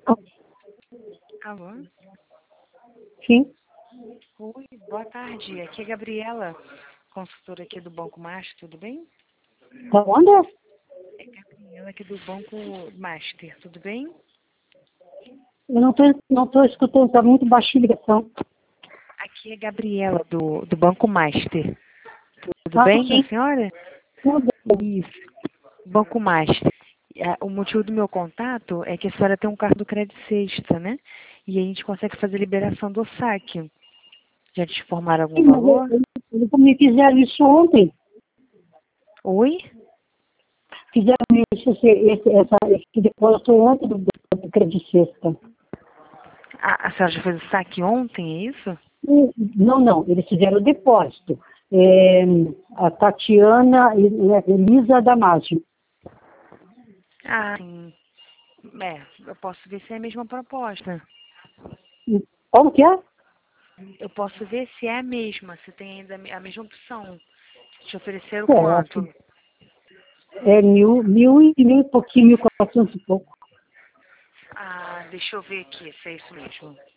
Alô? Sim. Oi, boa tarde. Aqui é a Gabriela, consultora aqui do Banco Master, tudo bem? Da onde? É Gabriela aqui do Banco Master, tudo bem? Eu não tô escutando, tá muito baixinha a ligação. Aqui é a Gabriela do Banco Master, tudo Ah, bem com a sim. senhora? Tudo. Isso, Banco Master. O motivo do meu contato é que a senhora tem um cartão do Crédito Sexta, né? E a gente consegue fazer liberação do saque. Já te informaram algum Sim, mas valor? eles me fizeram isso ontem. Oi? Fizeram isso, esse depósito ontem do Crédito Sexta. A senhora já fez o saque ontem, é isso? Não, eles fizeram o depósito. A Tatiana e a Elisa Damasio. Ah, sim. Eu posso ver se é a mesma proposta. Como que é? Eu posso ver se é a mesma, se tem ainda a mesma opção. Te ofereceram Acho quanto? que é mil e pouquinho, 1.400 e pouco. Ah, deixa eu ver aqui se é isso mesmo.